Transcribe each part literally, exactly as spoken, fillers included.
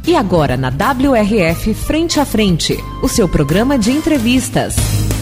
E agora na W R F Frente a Frente, o seu programa de entrevistas.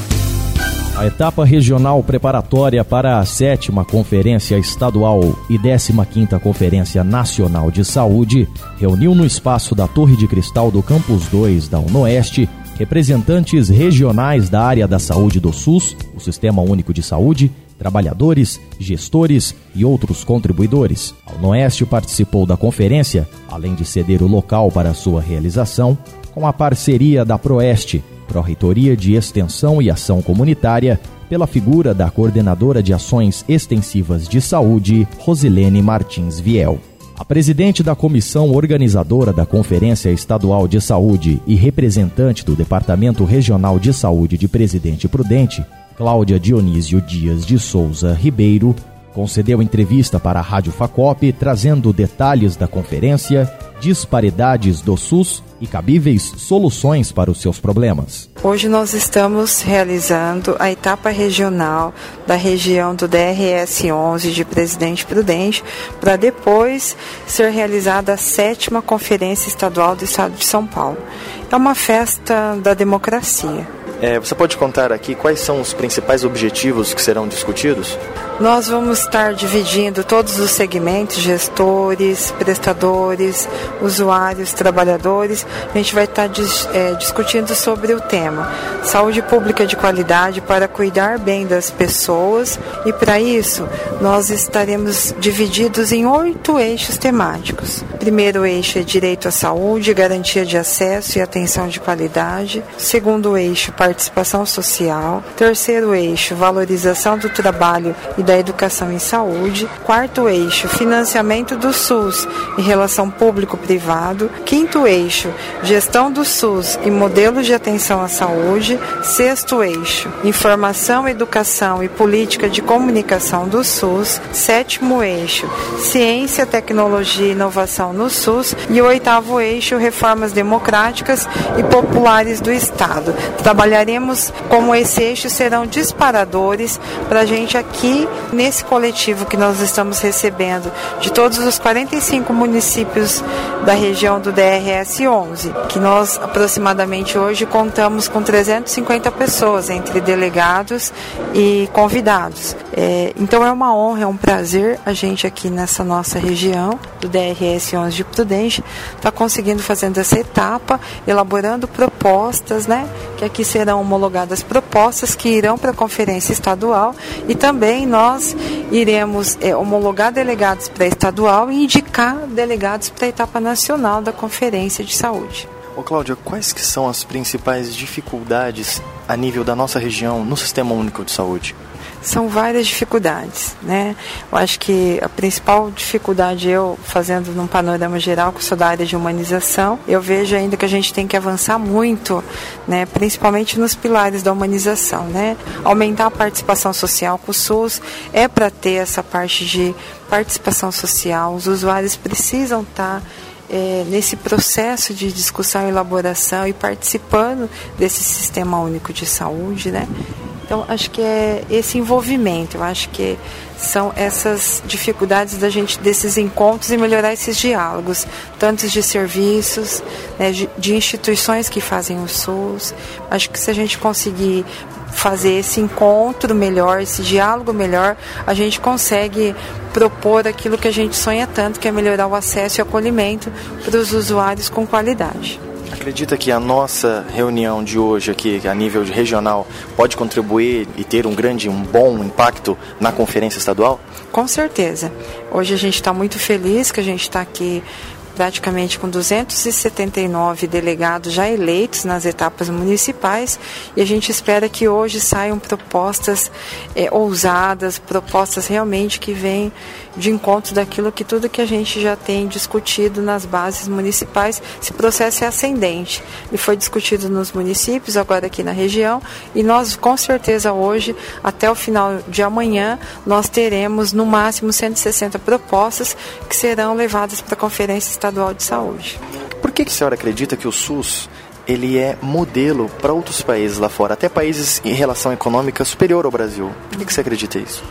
A etapa regional preparatória para a sétima Conferência Estadual e décima quinta Conferência Nacional de Saúde reuniu no espaço da Torre de Cristal do Campus dois da UNOeste representantes regionais da área da saúde do SUS, o Sistema Único de Saúde, trabalhadores, gestores e outros contribuidores. A UNOeste participou da conferência, além de ceder o local para sua realização, com a parceria da Proeste, Pró-Reitoria de Extensão e Ação Comunitária, pela figura da Coordenadora de Ações Extensivas de Saúde, Rosilene Martins Viel. A presidente da comissão organizadora da Conferência Estadual de Saúde e representante do Departamento Regional de Saúde de Presidente Prudente, Cláudia Dionísio Dias de Souza Ribeiro, concedeu entrevista para a Rádio Facop, trazendo detalhes da conferência, disparidades do SUS e cabíveis soluções para os seus problemas. Hoje nós estamos realizando a etapa regional da região do D R S onze de Presidente Prudente, para depois ser realizada a sétima Conferência Estadual do Estado de São Paulo. É uma festa da democracia. É, você pode contar aqui quais são os principais objetivos que serão discutidos? Nós vamos estar dividindo todos os segmentos, gestores, prestadores, usuários, trabalhadores. A gente vai estar dis, é, discutindo sobre o tema saúde pública de qualidade para cuidar bem das pessoas, e para isso nós estaremos divididos em oito eixos temáticos. O primeiro eixo é direito à saúde, garantia de acesso e atenção de qualidade. O segundo eixo, participação social. Terceiro eixo, valorização do trabalho e da educação em saúde. Quarto eixo, financiamento do SUS e relação público-privado. Quinto eixo, gestão do SUS e modelos de atenção à saúde. Sexto eixo, informação, educação e política de comunicação do SUS. Sétimo eixo, ciência, tecnologia e inovação no SUS. E o oitavo eixo, reformas democráticas e populares do Estado. Trabalharemos como esse eixo serão disparadores para a gente aqui nesse coletivo que nós estamos recebendo de todos os quarenta e cinco municípios da região do D R S onze, que nós aproximadamente hoje contamos com trezentas e cinquenta pessoas, entre delegados e convidados. É, então é uma honra, é um prazer a gente aqui nessa nossa região do D R S onze de Prudente estar tá conseguindo fazer essa etapa, elaborando propostas, né, que aqui serão homologadas propostas que irão para a conferência estadual, e também nós iremos é, homologar delegados para a estadual e indicar delegados para a etapa nacional da Conferência de Saúde. Ô Cláudia, quais que são as principais dificuldades a nível da nossa região no Sistema Único de Saúde? São várias dificuldades, né? Eu acho que a principal dificuldade, eu fazendo num panorama geral, que sou da área de humanização, eu vejo ainda que a gente tem que avançar muito, né? Principalmente nos pilares da humanização, né? Aumentar a participação social com o SUS é para ter essa parte de participação social. Os usuários precisam estar É, nesse processo de discussão e elaboração e participando desse Sistema Único de Saúde, né? Então, acho que é esse envolvimento, eu acho que são essas dificuldades da gente, desses encontros, e melhorar esses diálogos, tanto de serviços, né, de, de instituições que fazem o SUS. Acho que se a gente conseguir fazer esse encontro melhor, esse diálogo melhor, a gente consegue propor aquilo que a gente sonha tanto, que é melhorar o acesso e acolhimento para os usuários com qualidade. Acredita que a nossa reunião de hoje aqui, a nível regional, pode contribuir e ter um grande, um bom impacto na conferência estadual? Com certeza. Hoje a gente está muito feliz que a gente está aqui praticamente com duzentos e setenta e nove delegados já eleitos nas etapas municipais, e a gente espera que hoje saiam propostas é, ousadas, propostas realmente que vêm de encontro daquilo que tudo que a gente já tem discutido nas bases municipais. Esse processo é ascendente. Ele foi discutido nos municípios, agora aqui na região, e nós com certeza hoje, até o final de amanhã, nós teremos no máximo cento e sessenta propostas que serão levadas para a Conferência Estadual de Saúde. Por que que a senhora acredita que o SUS ele é modelo para outros países lá fora, até países em relação econômica superior ao Brasil? Por que que você acredita isso?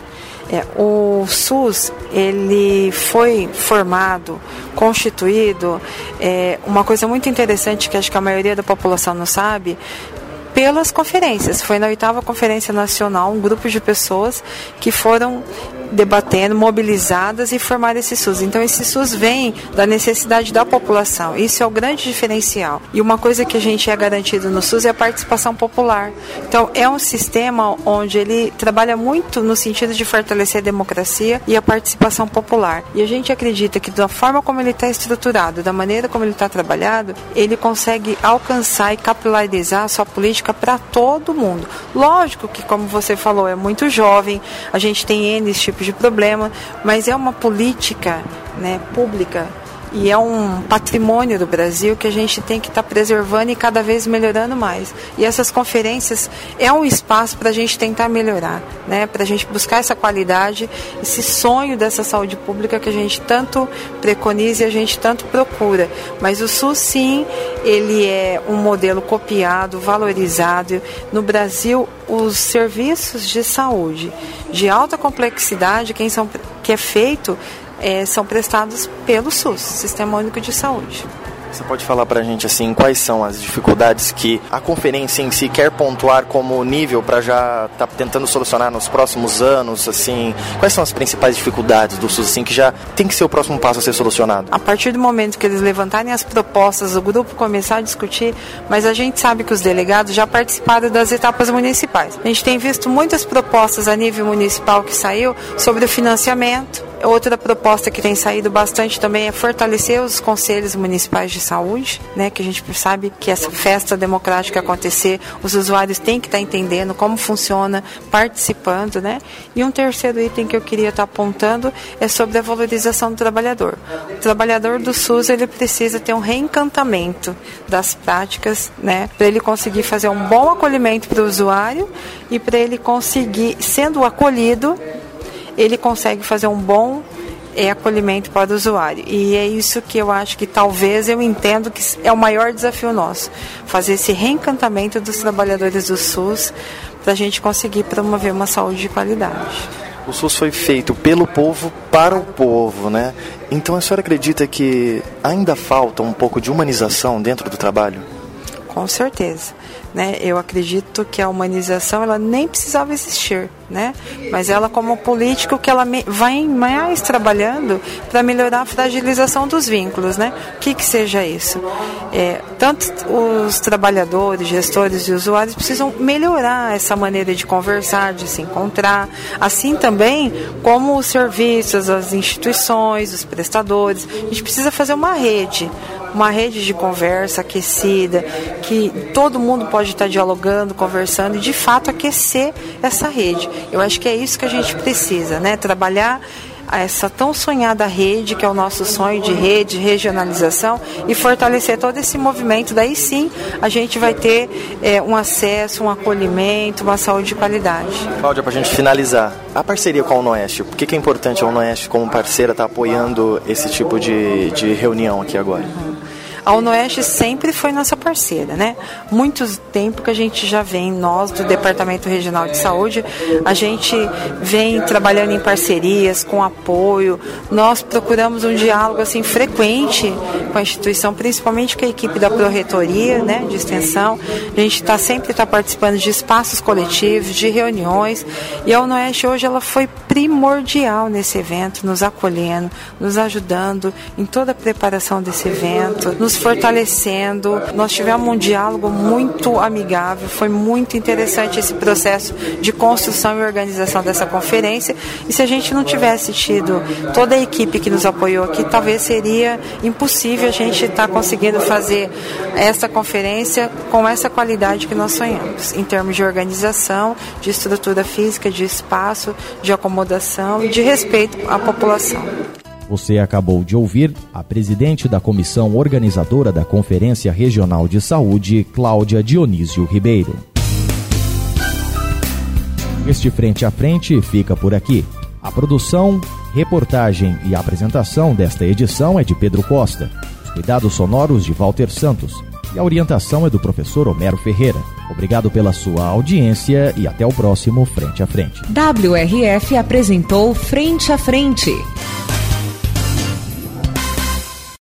É, o SUS, ele foi formado, constituído, é, uma coisa muito interessante que acho que a maioria da população não sabe, pelas conferências. Foi na oitava Conferência Nacional, um grupo de pessoas que foram debatendo, mobilizadas e formaram esse SUS. Então esse SUS vem da necessidade da população. Isso é o grande diferencial. E uma coisa que a gente é garantido no SUS é a participação popular. Então é um sistema onde ele trabalha muito no sentido de fortalecer a democracia e a participação popular. E a gente acredita que da forma como ele está estruturado, da maneira como ele está trabalhado, ele consegue alcançar e capilarizar a sua política para todo mundo. Lógico que, como você falou, é muito jovem, a gente tem N tipos de problema, mas é uma política, né, pública e é um patrimônio do Brasil que a gente tem que estar tá preservando e cada vez melhorando mais. E essas conferências é um espaço para a gente tentar melhorar, né, para a gente buscar essa qualidade, esse sonho dessa saúde pública que a gente tanto preconiza e a gente tanto procura. Mas o SUS, sim, ele é um modelo copiado, valorizado. No Brasil, os serviços de saúde de alta complexidade, quem são, que é feito, É, são prestados pelo SUS, Sistema Único de Saúde. Você pode falar pra gente assim, quais são as dificuldades que a conferência em si quer pontuar como nível para já estar tá tentando solucionar nos próximos anos, assim, quais são as principais dificuldades do SUS, assim, que já tem que ser o próximo passo a ser solucionado? A partir do momento que eles levantarem as propostas, o grupo começar a discutir, mas a gente sabe que os delegados já participaram das etapas municipais. A gente tem visto muitas propostas a nível municipal que saiu sobre o financiamento. Outra proposta que tem saído bastante também é fortalecer os conselhos municipais de saúde, né, que a gente sabe que essa festa democrática acontecer, os usuários têm que estar entendendo como funciona, participando, né? E um terceiro item que eu queria estar apontando é sobre a valorização do trabalhador. O trabalhador do SUS, ele precisa ter um reencantamento das práticas, né, para ele conseguir fazer um bom acolhimento para o usuário e para ele conseguir, sendo acolhido, ele consegue fazer um bom é, acolhimento para o usuário. E é isso que eu acho que talvez eu entendo que é o maior desafio nosso, fazer esse reencantamento dos trabalhadores do SUS para a gente conseguir promover uma saúde de qualidade. O SUS foi feito pelo povo para o povo, né? Então a senhora acredita que ainda falta um pouco de humanização dentro do trabalho? Com certeza. Né? Eu acredito que a humanização ela nem precisava existir, né? Mas ela, como político, que ela vai mais trabalhando para melhorar a fragilização dos vínculos, né? O que que seja isso? É, tanto os trabalhadores, gestores e usuários precisam melhorar essa maneira de conversar, de se encontrar, assim também como os serviços, as instituições, os prestadores. A gente precisa fazer uma rede, uma rede de conversa aquecida, que todo mundo pode estar dialogando, conversando e de fato aquecer essa rede. Eu acho que é isso que a gente precisa, né? Trabalhar essa tão sonhada rede, que é o nosso sonho de rede, regionalização, e fortalecer todo esse movimento. Daí sim a gente vai ter é, um acesso, um acolhimento, uma saúde de qualidade. Cláudia, para a gente finalizar, a parceria com a UNOeste, por que, que é importante a UNOeste como parceira estar apoiando esse tipo de, de reunião aqui agora? Uhum. A UNOeste sempre foi nossa parceira, né? Muito tempo que a gente já vem, nós do Departamento Regional de Saúde, a gente vem trabalhando em parcerias, com apoio. Nós procuramos um diálogo assim frequente com a instituição, principalmente com a equipe da Pró-Reitoria, né, de extensão. A gente está sempre tá participando de espaços coletivos, de reuniões. E a UNOeste hoje ela foi primordial nesse evento, nos acolhendo, nos ajudando em toda a preparação desse evento, nos fortalecendo. Nós tivemos um diálogo muito amigável, foi muito interessante esse processo de construção e organização dessa conferência, e se a gente não tivesse tido toda a equipe que nos apoiou aqui, talvez seria impossível a gente estar conseguindo fazer essa conferência com essa qualidade que nós sonhamos, em termos de organização, de estrutura física, de espaço, de acomodação e de respeito à população. Você acabou de ouvir a presidente da comissão organizadora da Conferência Regional de Saúde, Cláudia Dionísio Ribeiro. Este Frente a Frente fica por aqui. A produção, reportagem e apresentação desta edição é de Pedro Costa. Os cuidados sonoros de Walter Santos. e a orientação é do professor Homero Ferreira. Obrigado pela sua audiência e até o próximo Frente a Frente. W R F apresentou Frente a Frente.